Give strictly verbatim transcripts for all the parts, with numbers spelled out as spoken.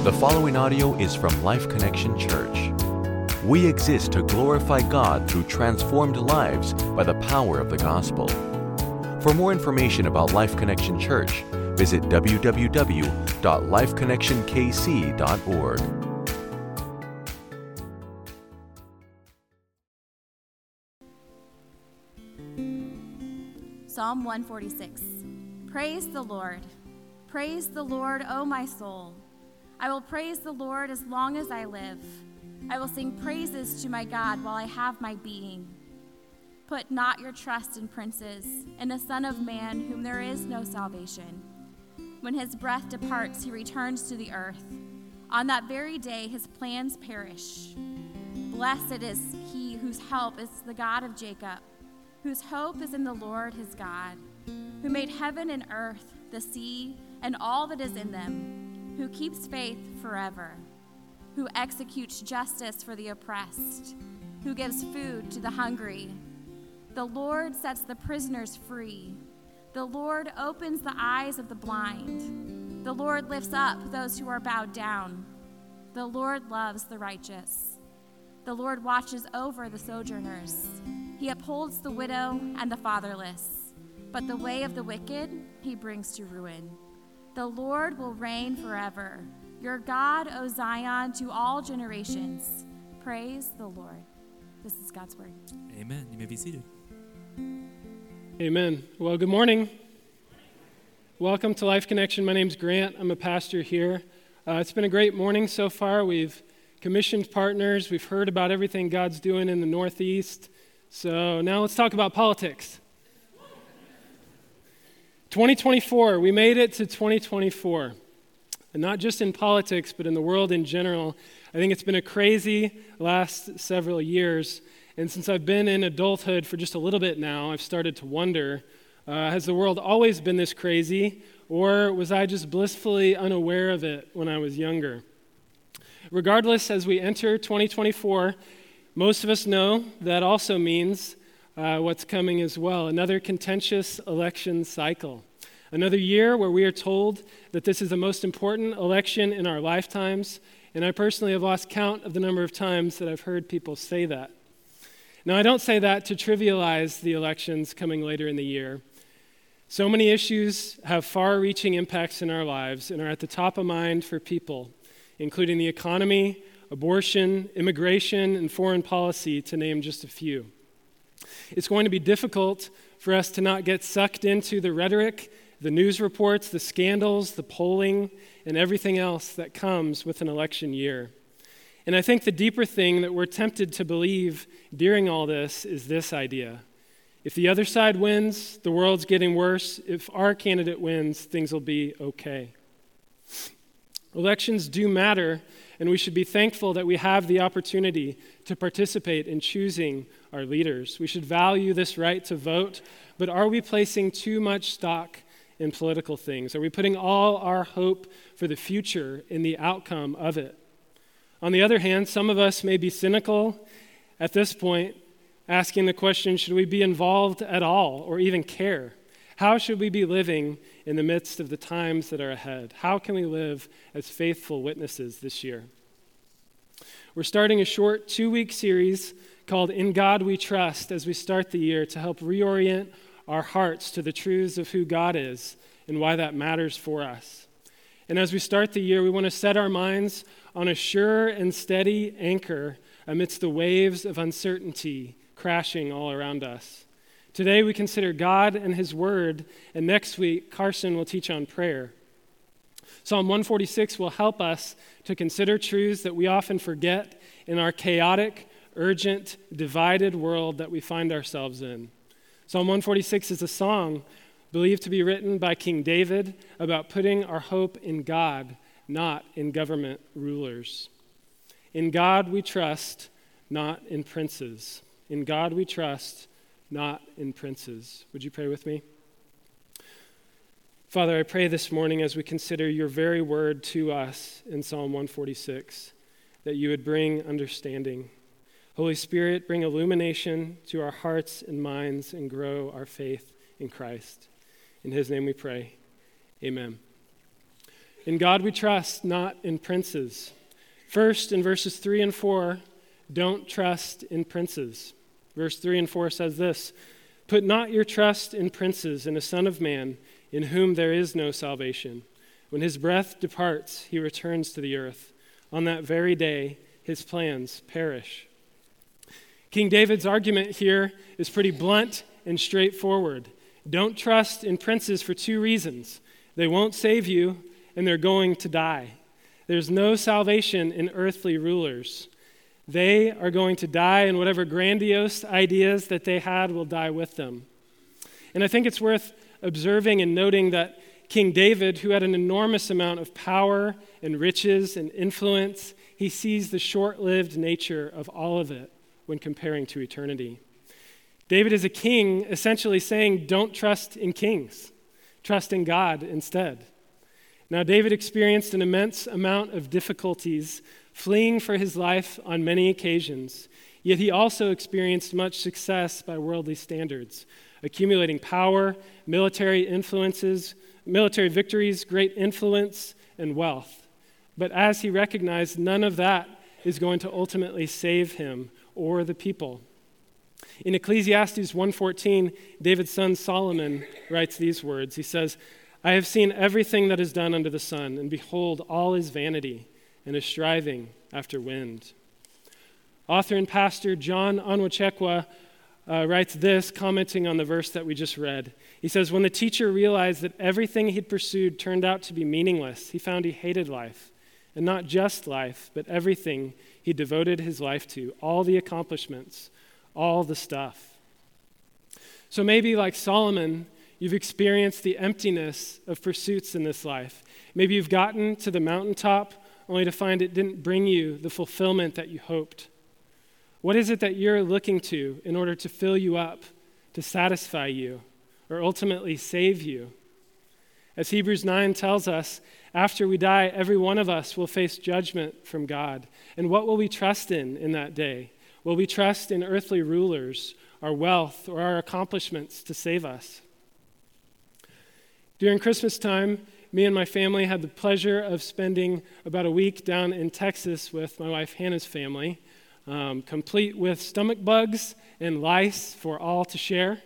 The following audio is from Life Connection Church. We exist to glorify God through transformed lives by the power of the gospel. For more information about Life Connection Church, visit w w w dot life connection k c dot org. Psalm one forty-six. Praise the Lord. Praise the Lord, O my soul. I will praise the Lord as long as I live. I will sing praises to my God while I have my being. Put not your trust in princes, in a son of man whom there is no salvation. When his breath departs, he returns to the earth. On that very day, his plans perish. Blessed is he whose help is the God of Jacob, whose hope is in the Lord his God, who made heaven and earth, the sea, and all that is in them, who keeps faith forever, who executes justice for the oppressed, who gives food to the hungry. The Lord sets the prisoners free. The Lord opens the eyes of the blind. The Lord lifts up those who are bowed down. The Lord loves the righteous. The Lord watches over the sojourners. He upholds the widow and the fatherless, but the way of the wicked he brings to ruin. The Lord will reign forever. Your God, O Zion, to all generations. Praise the Lord. This is God's word. Amen. You may be seated. Amen. Well, good morning. Welcome to Life Connection. My name's Grant. I'm a pastor here. Uh, it's been a great morning so far. We've commissioned partners. We've heard about everything God's doing in the Northeast. So now let's talk about politics. twenty twenty-four, we made it to twenty twenty-four. And not just in politics, but in the world in general. I think it's been a crazy last several years. And since I've been in adulthood for just a little bit now, I've started to wonder, uh, has the world always been this crazy? Or was I just blissfully unaware of it when I was younger? Regardless, as we enter twenty twenty-four, most of us know that also means uh, what's coming as well, another contentious election cycle. Another year where we are told that this is the most important election in our lifetimes, and I personally have lost count of the number of times that I've heard people say that. Now, I don't say that to trivialize the elections coming later in the year. So many issues have far-reaching impacts in our lives and are at the top of mind for people, including the economy, abortion, immigration, and foreign policy, to name just a few. It's going to be difficult for us to not get sucked into the rhetoric, the news reports, the scandals, the polling, and everything else that comes with an election year. And I think the deeper thing that we're tempted to believe during all this is this idea. If the other side wins, the world's getting worse. If our candidate wins, things will be okay. Elections do matter, and we should be thankful that we have the opportunity to participate in choosing our leaders. We should value this right to vote, but are we placing too much stock in political things? Are we putting all our hope for the future in the outcome of it? On the other hand, some of us may be cynical at this point, asking the question, should we be involved at all or even care? How should we be living in the midst of the times that are ahead? How can we live as faithful witnesses this year? We're starting a short two-week series called In God We Trust as we start the year to help reorient our hearts to the truths of who God is and why that matters for us. And as we start the year, we want to set our minds on a sure and steady anchor amidst the waves of uncertainty crashing all around us. Today we consider God and His Word, and next week Carson will teach on prayer. Psalm one forty-six will help us to consider truths that we often forget in our chaotic, urgent, divided world that we find ourselves in. Psalm one forty-six is a song believed to be written by King David about putting our hope in God, not in government rulers. In God we trust, not in princes. In God we trust, not in princes. Would you pray with me? Father, I pray this morning as we consider your very word to us in Psalm one forty-six, that you would bring understanding. Holy Spirit, bring illumination to our hearts and minds and grow our faith in Christ. In His name we pray. Amen. In God we trust, not in princes. First, in verses three and four, don't trust in princes. Verse three and four says this, "Put not your trust in princes, in a son of man, in whom there is no salvation. When his breath departs, he returns to the earth. On that very day, his plans perish." King David's argument here is pretty blunt and straightforward. Don't trust in princes for two reasons. They won't save you, and they're going to die. There's no salvation in earthly rulers. They are going to die, and whatever grandiose ideas that they had will die with them. And I think it's worth observing and noting that King David, who had an enormous amount of power and riches and influence, he sees the short-lived nature of all of it when comparing to eternity. David is a king essentially saying, don't trust in kings. Trust in God instead. Now, David experienced an immense amount of difficulties, fleeing for his life on many occasions, yet he also experienced much success by worldly standards, accumulating power, military influences, military victories, great influence, and wealth. But as he recognized, none of that is going to ultimately save him or the people. In Ecclesiastes one fourteen, David's son Solomon writes these words. He says, "I have seen everything that is done under the sun, and behold, all is vanity, and is striving after wind." Author and pastor John Onwuchekwa uh, writes this, commenting on the verse that we just read. He says, "When the teacher realized that everything he'd pursued turned out to be meaningless, he found he hated life, and not just life, but everything he devoted his life to, all the accomplishments, all the stuff." So maybe like Solomon, you've experienced the emptiness of pursuits in this life. Maybe you've gotten to the mountaintop only to find it didn't bring you the fulfillment that you hoped. What is it that you're looking to in order to fill you up, to satisfy you, or ultimately save you? As Hebrews nine tells us, after we die, every one of us will face judgment from God. And what will we trust in in that day? Will we trust in earthly rulers, our wealth, or our accomplishments to save us? During Christmas time, me and my family had the pleasure of spending about a week down in Texas with my wife Hannah's family, um, complete with stomach bugs and lice for all to share.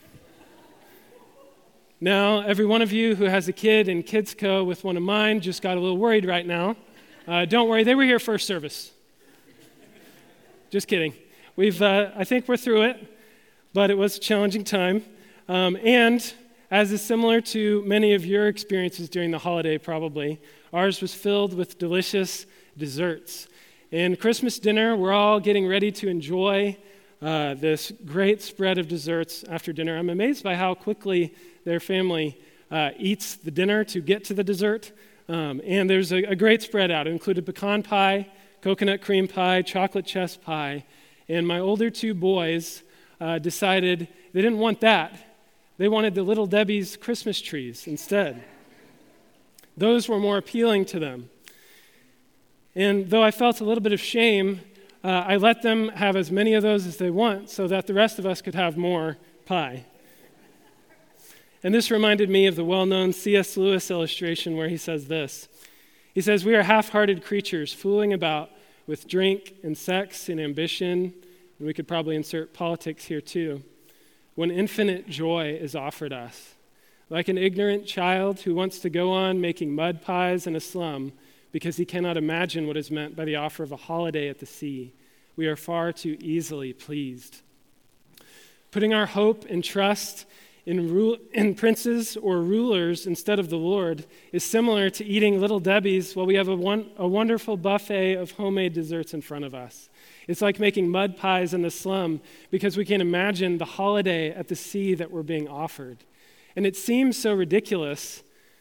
Now, every one of you who has a kid in Kids Co. with one of mine just got a little worried right now. Uh, don't worry, they were here first service. Just kidding. We've, uh, I think we're through it, but it was a challenging time. Um, and as is similar to many of your experiences during the holiday probably, ours was filled with delicious desserts. In Christmas dinner, we're all getting ready to enjoy uh, this great spread of desserts after dinner. I'm amazed by how quickly their family uh, eats the dinner to get to the dessert. Um, and there's a, a great spread out. It included pecan pie, coconut cream pie, chocolate chess pie. And my older two boys uh, decided they didn't want that. They wanted the Little Debbie's Christmas trees instead. Those were more appealing to them. And though I felt a little bit of shame, uh, I let them have as many of those as they want so that the rest of us could have more pie. And this reminded me of the well-known C S Lewis illustration where he says this. He says, "We are half-hearted creatures fooling about with drink and sex and ambition," and we could probably insert politics here too, "when infinite joy is offered us. Like an ignorant child who wants to go on making mud pies in a slum because he cannot imagine what is meant by the offer of a holiday at the sea, we are far too easily pleased." Putting our hope and trust in, ru- in princes or rulers instead of the Lord is similar to eating Little Debbie's while we have a, one, a wonderful buffet of homemade desserts in front of us. It's like making mud pies in the slum because we can't imagine the holiday at the sea that we're being offered. And it seems so ridiculous,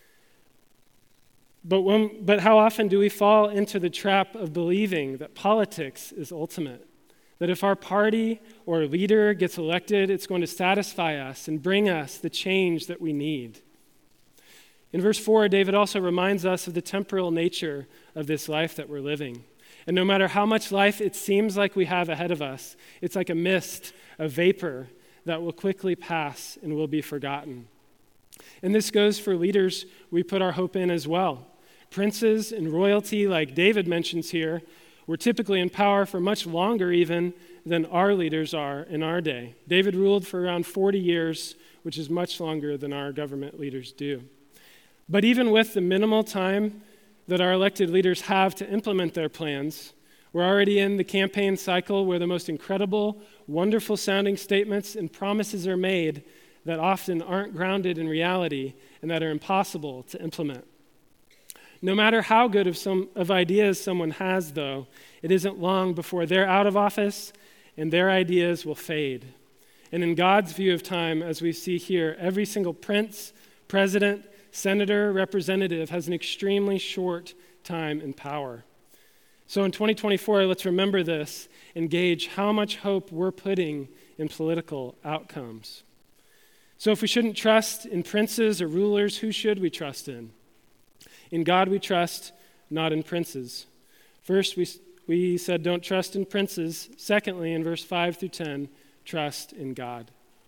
but, when, but how often do we fall into the trap of believing that politics is ultimate? That if our party or leader gets elected, it's going to satisfy us and bring us the change that we need. In verse four, David also reminds us of the temporal nature of this life that we're living. And no matter how much life it seems like we have ahead of us, it's like a mist, a vapor that will quickly pass and will be forgotten. And this goes for leaders we put our hope in as well. Princes and royalty, like David mentions here, were typically in power for much longer even than our leaders are in our day. David ruled for around forty years, which is much longer than our government leaders do. But even with the minimal time that our elected leaders have to implement their plans, we're already in the campaign cycle where the most incredible, wonderful sounding statements and promises are made that often aren't grounded in reality and that are impossible to implement. No matter how good of some of ideas someone has, though, it isn't long before they're out of office and their ideas will fade. And in God's view of time, as we see here, every single prince, president, senator, representative has an extremely short time in power. So in twenty twenty-four, let's remember this and gauge how much hope we're putting in political outcomes. So if we shouldn't trust in princes or rulers, who should we trust in? In God we trust, not in princes. First, we, we said don't trust in princes. Secondly, in verse five through ten, trust in God.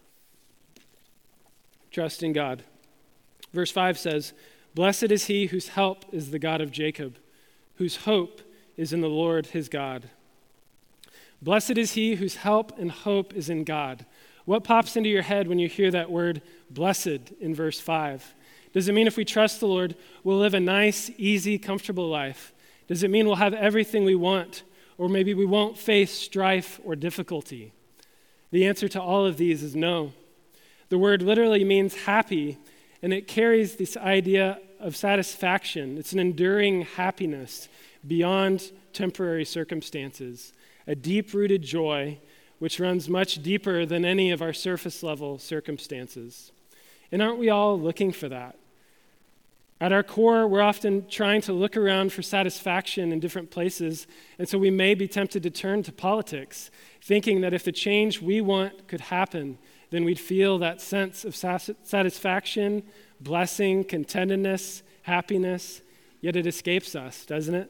Trust in God. Verse five says, "Blessed is he whose help is the God of Jacob, whose hope is in the Lord his God." Blessed is he whose help and hope is in God. What pops into your head when you hear that word blessed in verse five? Does it mean if we trust the Lord, we'll live a nice, easy, comfortable life? Does it mean we'll have everything we want? Or maybe we won't face strife or difficulty? The answer to all of these is no. The word literally means happy, and it carries this idea of satisfaction. It's an enduring happiness beyond temporary circumstances, a deep-rooted joy which runs much deeper than any of our surface-level circumstances. And aren't we all looking for that? At our core, we're often trying to look around for satisfaction in different places, and so we may be tempted to turn to politics, thinking that if the change we want could happen, then we'd feel that sense of satisfaction, blessing, contentedness, happiness, yet it escapes us, doesn't it?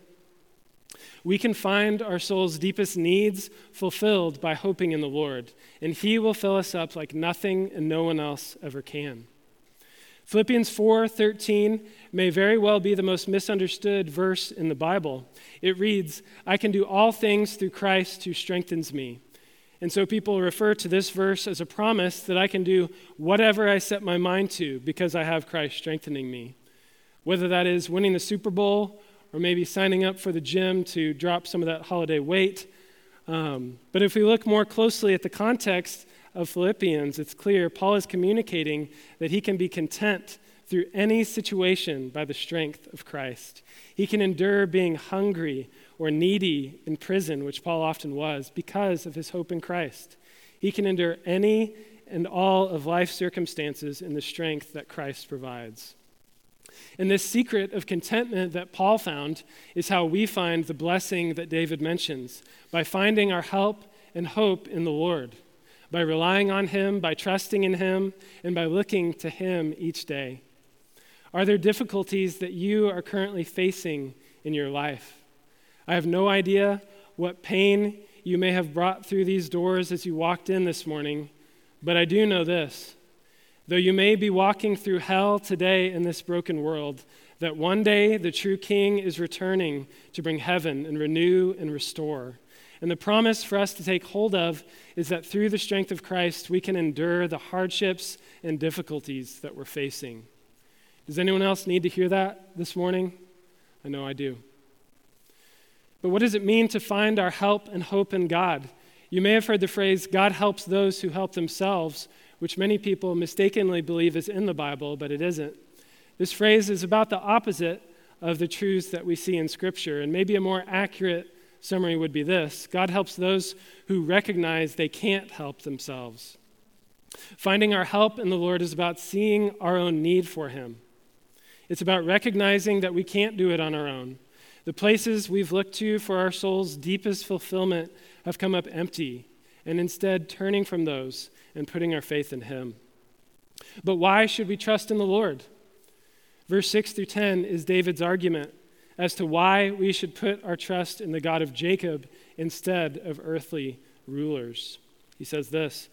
We can find our soul's deepest needs fulfilled by hoping in the Lord, and he will fill us up like nothing and no one else ever can. Philippians four thirteen may very well be the most misunderstood verse in the Bible. It reads, "I can do all things through Christ who strengthens me." And so people refer to this verse as a promise that I can do whatever I set my mind to because I have Christ strengthening me. Whether that is winning the Super Bowl or maybe signing up for the gym to drop some of that holiday weight. Um, but if we look more closely at the context of Philippians, it's clear Paul is communicating that he can be content through any situation by the strength of Christ. He can endure being hungry or needy in prison, which Paul often was, because of his hope in Christ. He can endure any and all of life's circumstances in the strength that Christ provides. And this secret of contentment that Paul found is how we find the blessing that David mentions, by finding our help and hope in the Lord, by relying on him, by trusting in him, and by looking to him each day. Are there difficulties that you are currently facing in your life? I have no idea what pain you may have brought through these doors as you walked in this morning, but I do know this. Though you may be walking through hell today in this broken world, that one day the true King is returning to bring heaven and renew and restore. And the promise for us to take hold of is that through the strength of Christ, we can endure the hardships and difficulties that we're facing. Does anyone else need to hear that this morning? I know I do. But what does it mean to find our help and hope in God? You may have heard the phrase, God helps those who help themselves, which many people mistakenly believe is in the Bible, but it isn't. This phrase is about the opposite of the truths that we see in Scripture, and maybe a more accurate summary would be this: God helps those who recognize they can't help themselves. Finding our help in the Lord is about seeing our own need for him. It's about recognizing that we can't do it on our own. The places we've looked to for our soul's deepest fulfillment have come up empty, and instead turning from those and putting our faith in him. But why should we trust in the Lord? Verse six through ten is David's argument as to why we should put our trust in the God of Jacob instead of earthly rulers. He says this,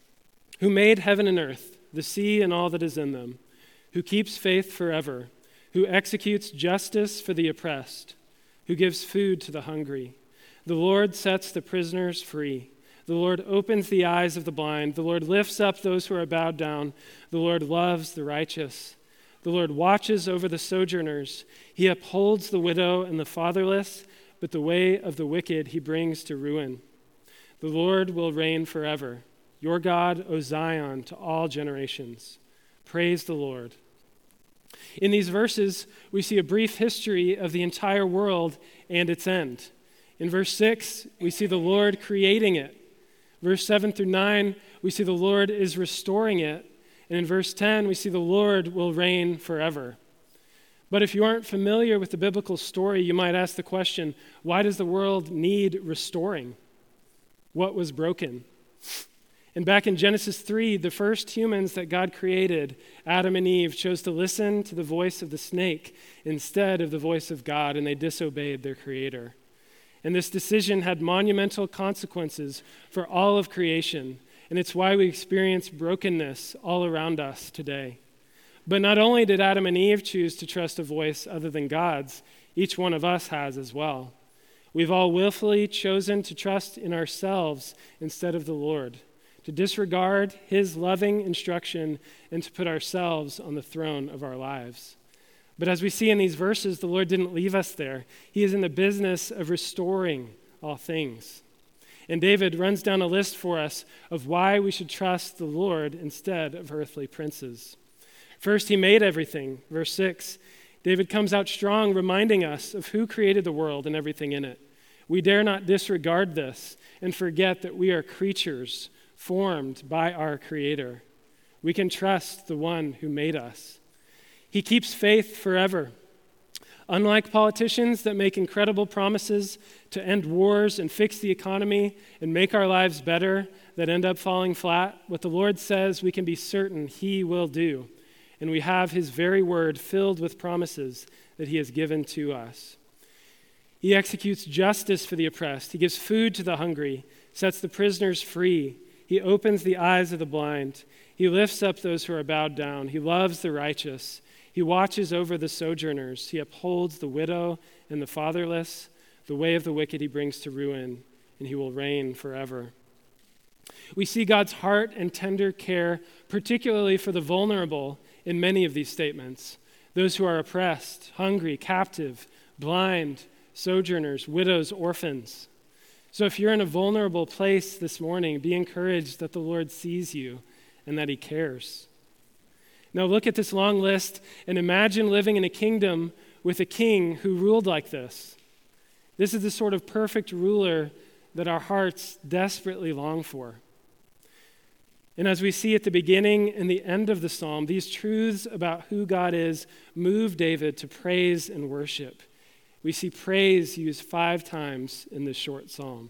"Who made heaven and earth, the sea and all that is in them, who keeps faith forever, who executes justice for the oppressed, who gives food to the hungry. The Lord sets the prisoners free. The Lord opens the eyes of the blind. The Lord lifts up those who are bowed down. The Lord loves the righteous. The Lord watches over the sojourners. He upholds the widow and the fatherless, but the way of the wicked he brings to ruin. The Lord will reign forever. Your God, O Zion, to all generations. Praise the Lord. In these verses, we see a brief history of the entire world and its end. In verse six, we see the Lord creating it. Verse seven through nine, we see the Lord is restoring it. And in verse ten, we see the Lord will reign forever. But if you aren't familiar with the biblical story, you might ask the question, why does the world need restoring? What was broken? And back in Genesis three, the first humans that God created, Adam and Eve, chose to listen to the voice of the snake instead of the voice of God, and they disobeyed their Creator. And this decision had monumental consequences for all of creation, and it's why we experience brokenness all around us today. But not only did Adam and Eve choose to trust a voice other than God's, each one of us has as well. We've all willfully chosen to trust in ourselves instead of the Lord, to disregard his loving instruction and to put ourselves on the throne of our lives. But as we see in these verses, the Lord didn't leave us there. He is in the business of restoring all things. And David runs down a list for us of why we should trust the Lord instead of earthly princes. First, he made everything. Verse six, David comes out strong, reminding us of who created the world and everything in it. We dare not disregard this and forget that we are creatures formed by our Creator. We can trust the one who made us. He keeps faith forever. Unlike politicians that make incredible promises to end wars and fix the economy and make our lives better that end up falling flat, what the Lord says we can be certain he will do. And we have his very word filled with promises that he has given to us. He executes justice for the oppressed. He gives food to the hungry, sets the prisoners free. He opens the eyes of the blind. He lifts up those who are bowed down. He loves the righteous. He watches over the sojourners. He upholds the widow and the fatherless. The way of the wicked he brings to ruin, and he will reign forever. We see God's heart and tender care, particularly for the vulnerable, in many of these statements. Those who are oppressed, hungry, captive, blind, sojourners, widows, orphans. So if you're in a vulnerable place this morning, be encouraged that the Lord sees you and that he cares. Now look at this long list and imagine living in a kingdom with a king who ruled like this. This is the sort of perfect ruler that our hearts desperately long for. And as we see at the beginning and the end of the psalm, these truths about who God is move David to praise and worship. We see praise used five times in this short psalm.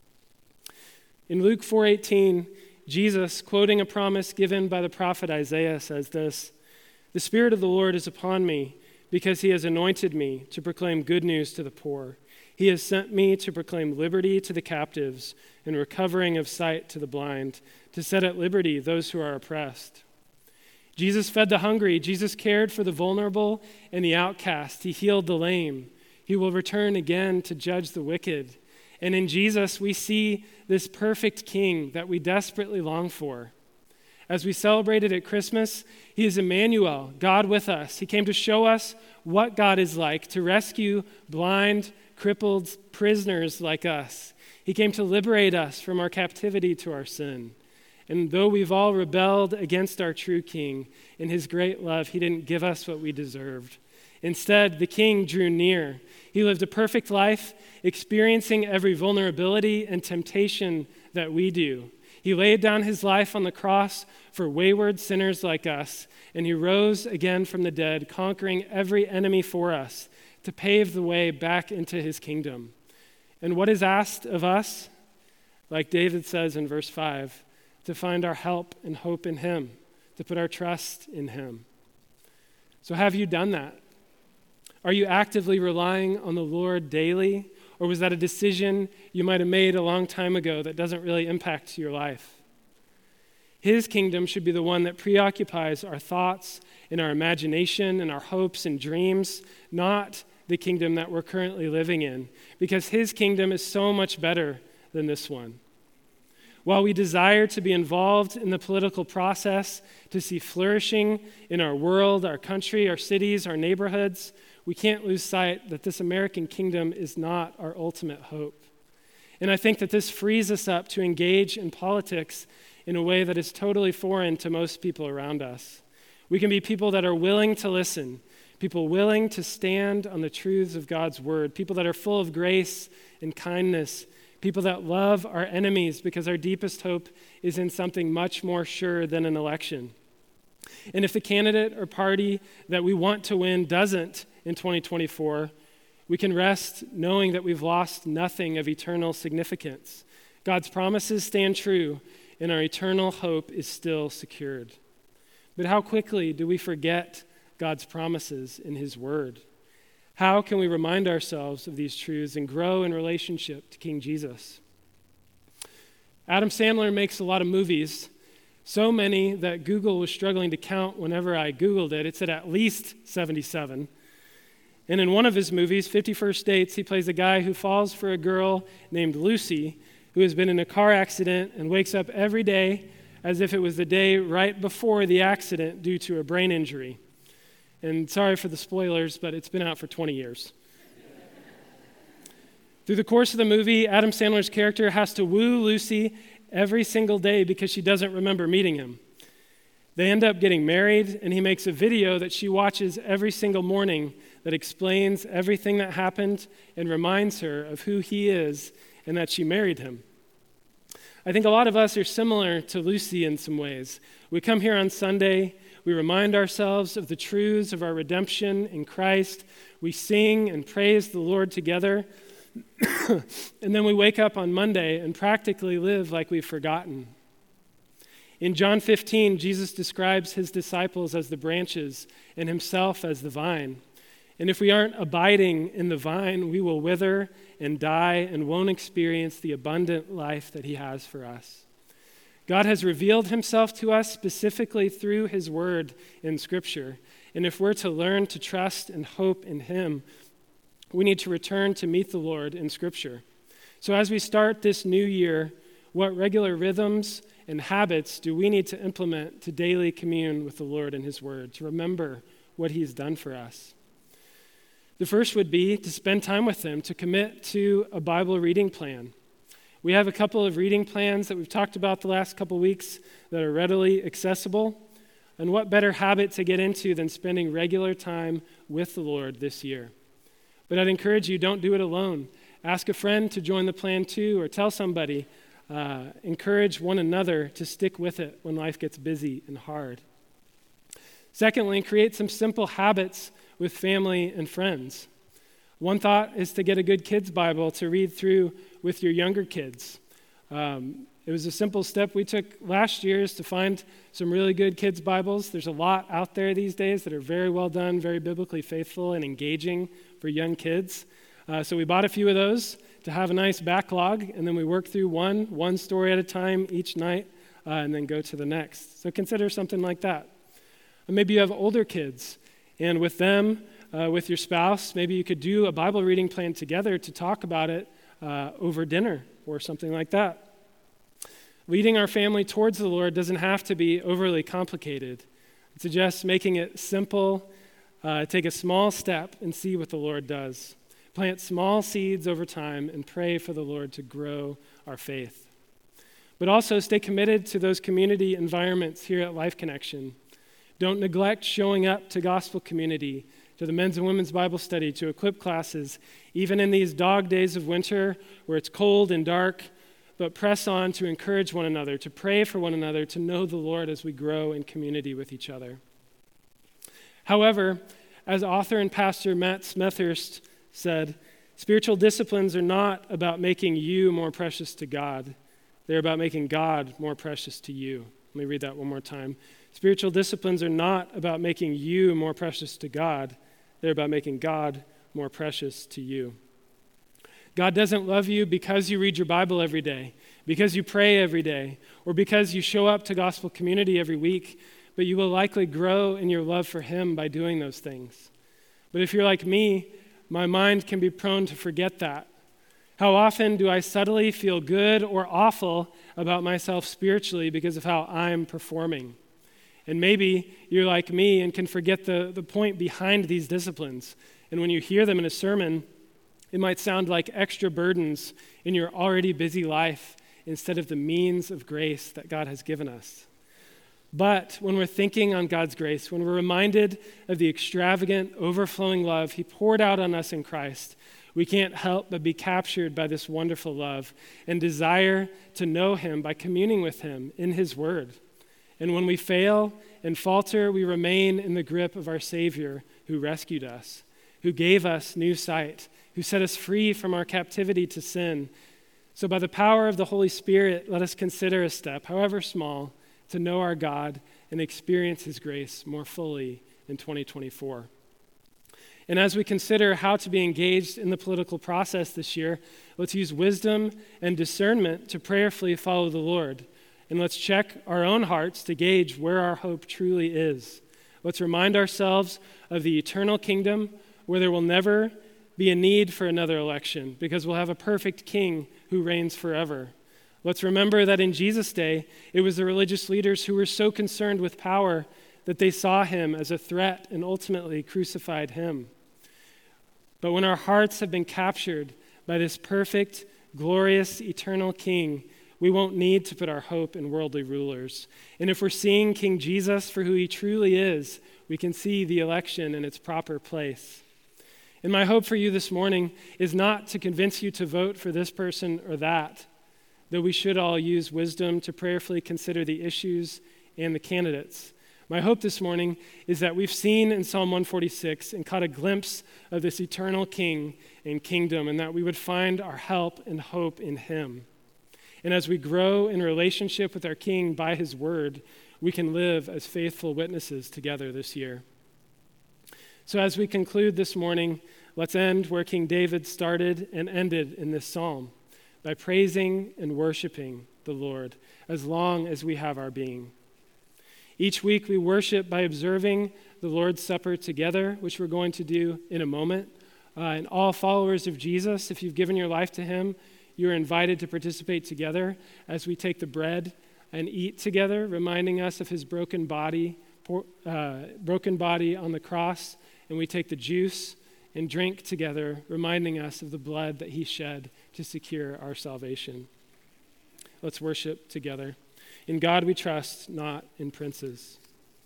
In Luke four eighteen, Jesus, quoting a promise given by the prophet Isaiah, says this, "The Spirit of the Lord is upon me, because he has anointed me to proclaim good news to the poor. He has sent me to proclaim liberty to the captives and recovering of sight to the blind, to set at liberty those who are oppressed." Jesus fed the hungry. Jesus cared for the vulnerable and the outcast. He healed the lame. He will return again to judge the wicked. And in Jesus, we see this perfect king that we desperately long for. As we celebrated at Christmas, he is Emmanuel, God with us. He came to show us what God is like, to rescue blind, crippled prisoners like us. He came to liberate us from our captivity to our sin. And though we've all rebelled against our true king, in his great love, he didn't give us what we deserved. Instead, the king drew near. He lived a perfect life, experiencing every vulnerability and temptation that we do. He laid down his life on the cross for wayward sinners like us, and he rose again from the dead, conquering every enemy for us to pave the way back into his kingdom. And what is asked of us? Like David says in verse five, to find our help and hope in him, to put our trust in him. So have you done that? Are you actively relying on the Lord daily? Or was that a decision you might have made a long time ago that doesn't really impact your life? His kingdom should be the one that preoccupies our thoughts and our imagination and our hopes and dreams, not the kingdom that we're currently living in, because his kingdom is so much better than this one. While we desire to be involved in the political process, to see flourishing in our world, our country, our cities, our neighborhoods, we can't lose sight that this American kingdom is not our ultimate hope. And I think that this frees us up to engage in politics in a way that is totally foreign to most people around us. We can be people that are willing to listen, people willing to stand on the truths of God's word, people that are full of grace and kindness, people that love our enemies because our deepest hope is in something much more sure than an election. And if the candidate or party that we want to win doesn't in twenty twenty-four, we can rest knowing that we've lost nothing of eternal significance. God's promises stand true, and our eternal hope is still secured. But how quickly do we forget God's promises in his word? How can we remind ourselves of these truths and grow in relationship to King Jesus? Adam Sandler makes a lot of movies, so many that Google was struggling to count whenever I Googled it. It said at least seventy-seven. And in one of his movies, fifty First Dates, he plays a guy who falls for a girl named Lucy, who has been in a car accident and wakes up every day as if it was the day right before the accident due to a brain injury. And sorry for the spoilers, but it's been out for twenty years. Through the course of the movie, Adam Sandler's character has to woo Lucy every single day because she doesn't remember meeting him. They end up getting married, and he makes a video that she watches every single morning that explains everything that happened and reminds her of who he is and that she married him. I think a lot of us are similar to Lucy in some ways. We come here on Sunday, we remind ourselves of the truths of our redemption in Christ, we sing and praise the Lord together, and then we wake up on Monday and practically live like we've forgotten. In John fifteen, Jesus describes his disciples as the branches and himself as the vine. And if we aren't abiding in the vine, we will wither and die and won't experience the abundant life that he has for us. God has revealed himself to us specifically through his word in Scripture. And if we're to learn to trust and hope in him, we need to return to meet the Lord in Scripture. So as we start this new year, what regular rhythms and habits do we need to implement to daily commune with the Lord and his word, to remember what he's done for us? The first would be to spend time with him, to commit to a Bible reading plan. We have a couple of reading plans that we've talked about the last couple weeks that are readily accessible. And what better habit to get into than spending regular time with the Lord this year? But I'd encourage you, don't do it alone. Ask a friend to join the plan too, or tell somebody. Uh, encourage one another to stick with it when life gets busy and hard. Secondly, create some simple habits with family and friends. One thought is to get a good kids' Bible to read through with your younger kids. Um, it was a simple step we took last year is to find some really good kids' Bibles. There's a lot out there these days that are very well done, very biblically faithful and engaging for young kids. Uh, so we bought a few of those to have a nice backlog, and then we work through one, one story at a time each night, uh, and then go to the next. So consider something like that. Or maybe you have older kids, and with them, uh, with your spouse, maybe you could do a Bible reading plan together to talk about it uh, over dinner or something like that. Leading our family towards the Lord doesn't have to be overly complicated. It suggests making it simple, uh, take a small step and see what the Lord does. Plant small seeds over time and pray for the Lord to grow our faith. But also stay committed to those community environments here at Life Connection. Don't neglect showing up to gospel community, to the men's and women's Bible study, to equip classes, even in these dog days of winter where it's cold and dark, but press on to encourage one another, to pray for one another, to know the Lord as we grow in community with each other. However, as author and pastor Matt Smethurst said, spiritual disciplines are not about making you more precious to God. They're about making God more precious to you. Let me read that one more time. Spiritual disciplines are not about making you more precious to God. They're about making God more precious to you. God doesn't love you because you read your Bible every day, because you pray every day, or because you show up to gospel community every week, but you will likely grow in your love for him by doing those things. But if you're like me, my mind can be prone to forget that. How often do I subtly feel good or awful about myself spiritually because of how I'm performing? And maybe you're like me and can forget the, the point behind these disciplines. And when you hear them in a sermon, it might sound like extra burdens in your already busy life instead of the means of grace that God has given us. But when we're thinking on God's grace, when we're reminded of the extravagant, overflowing love he poured out on us in Christ, we can't help but be captured by this wonderful love and desire to know him by communing with him in his word. And when we fail and falter, we remain in the grip of our Savior who rescued us, who gave us new sight, who set us free from our captivity to sin. So by the power of the Holy Spirit, let us consider a step, however small, to know our God and experience his grace more fully in twenty twenty-four. And as we consider how to be engaged in the political process this year, let's use wisdom and discernment to prayerfully follow the Lord. And let's check our own hearts to gauge where our hope truly is. Let's remind ourselves of the eternal kingdom where there will never be a need for another election because we'll have a perfect king who reigns forever. Let's remember that in Jesus' day, it was the religious leaders who were so concerned with power that they saw him as a threat and ultimately crucified him. But when our hearts have been captured by this perfect, glorious, eternal king, we won't need to put our hope in worldly rulers. And if we're seeing King Jesus for who he truly is, we can see the election in its proper place. And my hope for you this morning is not to convince you to vote for this person or that, though we should all use wisdom to prayerfully consider the issues and the candidates. My hope this morning is that we've seen in Psalm one forty-six and caught a glimpse of this eternal king and kingdom, and that we would find our help and hope in him. And as we grow in relationship with our King by his word, we can live as faithful witnesses together this year. So as we conclude this morning, let's end where King David started and ended in this psalm, by praising and worshiping the Lord as long as we have our being. Each week we worship by observing the Lord's Supper together, which we're going to do in a moment. Uh, and all followers of Jesus, if you've given your life to him, you're invited to participate together as we take the bread and eat together, reminding us of his broken body, uh, broken body on the cross, and we take the juice and drink together, reminding us of the blood that he shed to secure our salvation. Let's worship together. In God we trust, not in princes.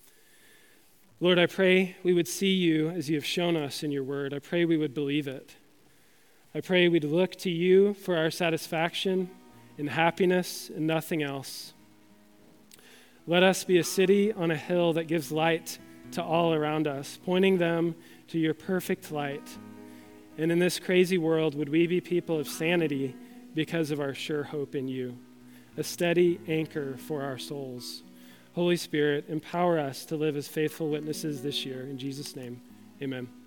Lord, I pray we would see you as you have shown us in your word. I pray we would believe it. I pray we'd look to you for our satisfaction and happiness and nothing else. Let us be a city on a hill that gives light to all around us, pointing them to your perfect light. And in this crazy world, would we be people of sanity because of our sure hope in you, a steady anchor for our souls. Holy Spirit, empower us to live as faithful witnesses this year. In Jesus' name, amen.